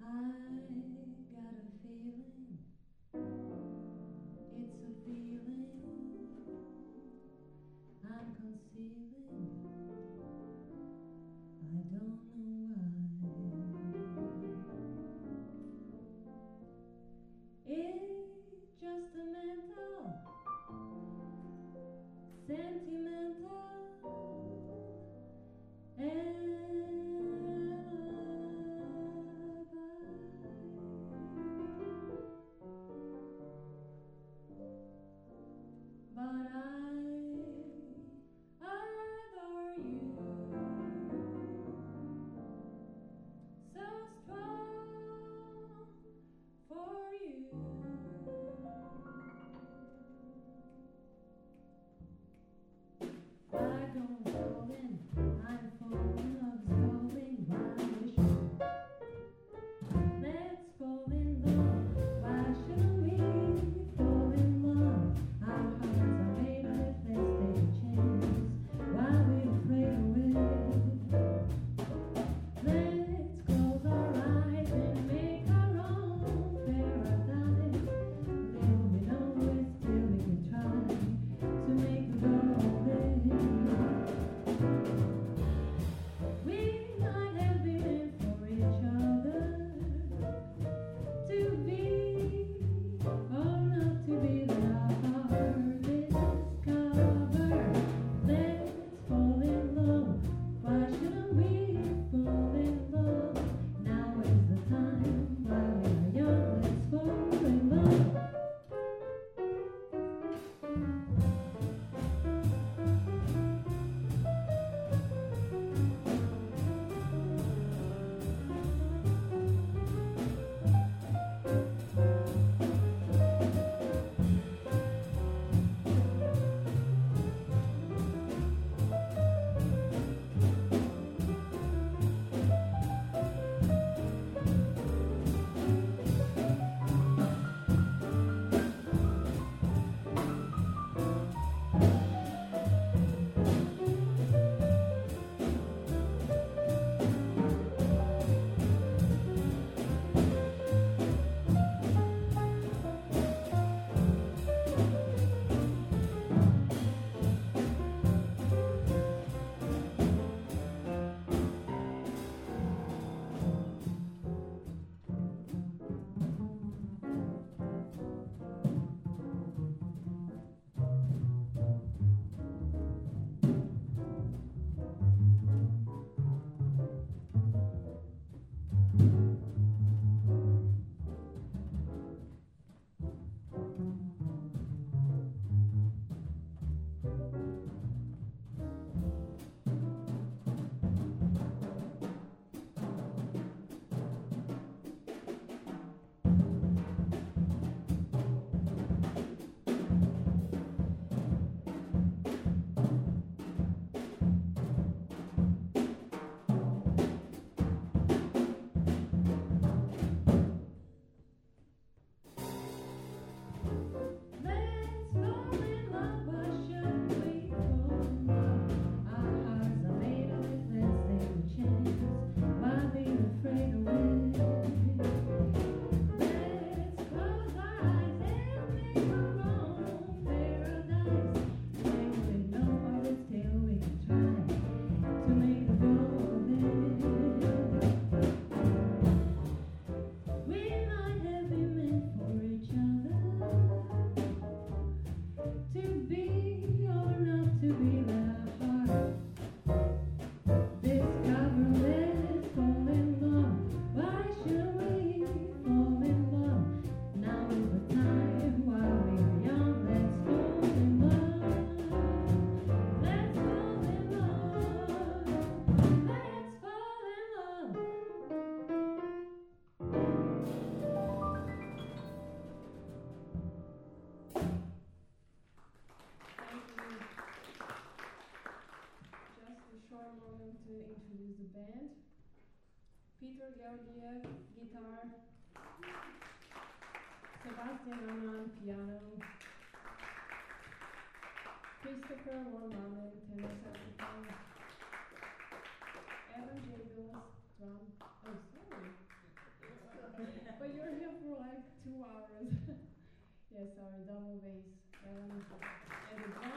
got a feeling, it's a feeling I'm concealing, I don't know why. It's just a mental, sentimental but I adore you, so strong for you. Fire goes golden, I'm falling, love's calling, why wish let's fall in love, why shouldn't we fall in love? Our hearts are made of it, let's take a chance, why we afraid of it? Let's close our eyes and make our own paradise. There will be no way still we can try to make the world live. We might have been meant for each other, to be or not to be, let our heart discover. Let's fall in love, why shouldn't we fall in love? Now is the time, while we are young, let's fall in love. Peter Georgiev, guitar, Sebastian Amann, piano, Christopher Warmanen, tenor saxophone, Aaron Jagels, drum. Oh, sorry. 2 hours. Yes, sorry, double bass. That one is, and the drum